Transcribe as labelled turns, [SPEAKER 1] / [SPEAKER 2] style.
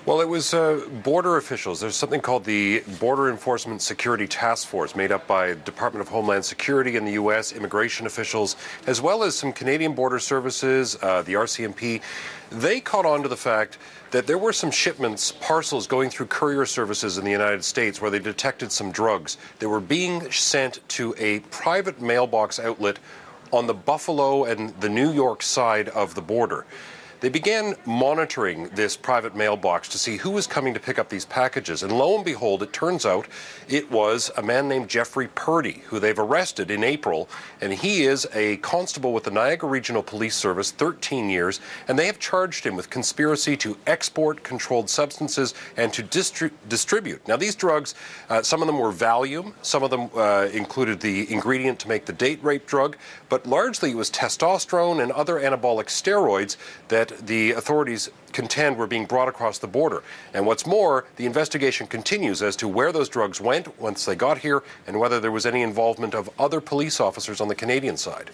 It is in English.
[SPEAKER 1] Well, it was border officials. There's something called the Border Enforcement Security Task Force, made up by Department of Homeland Security in the U.S., immigration officials, as well as some Canadian Border Services, the RCMP. They caught on to the fact that there were some shipments, parcels going through courier services in the United States where they detected some drugs. They were being sent to a private mailbox outlet on the Buffalo and the New York side of the border. They began monitoring this private mailbox to see who was coming to pick up these packages. And lo and behold, it turns out it was a man named Jeffrey Purdy, who they've arrested in April. And he is a constable with the Niagara Regional Police Service, 13 years. And they have charged him with conspiracy to export controlled substances and to distribute. Now, these drugs, some of them were Valium. Some of them included the ingredient to make the date rape drug. But largely it was testosterone and other anabolic steroids that the authorities contend were being brought across the border. And what's more, the investigation continues as to where those drugs went once they got here and whether there was any involvement of other police officers on the Canadian side.